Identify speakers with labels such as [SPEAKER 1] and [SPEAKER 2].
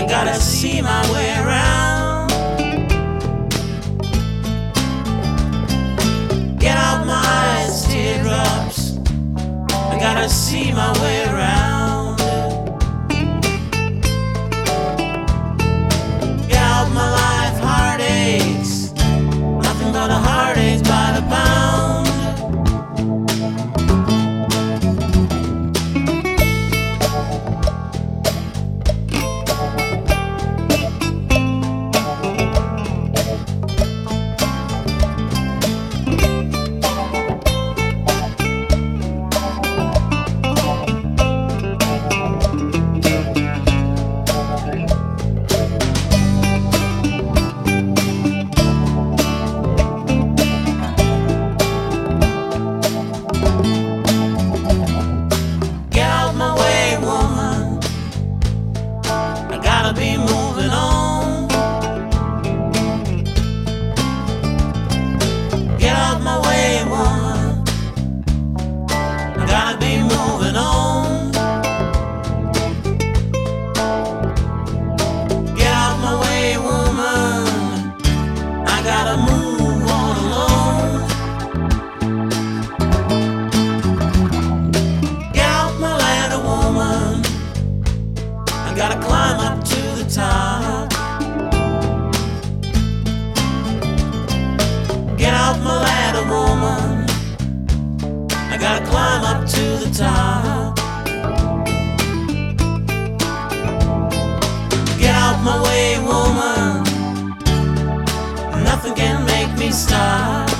[SPEAKER 1] I gotta see my way around. Get out my eyes, teardrops. I gotta see my way around. Get out my life, heartaches. Nothing but a heartaches by the pound. Be moving on. Get out my way, woman. I gotta be moving on. Get out my way, woman. I gotta move on alone. Get out my ladder, woman. I gotta climb up to the top. Get out my ladder, woman. I gotta climb up to the top. Get out my way, woman. Nothing can make me stop.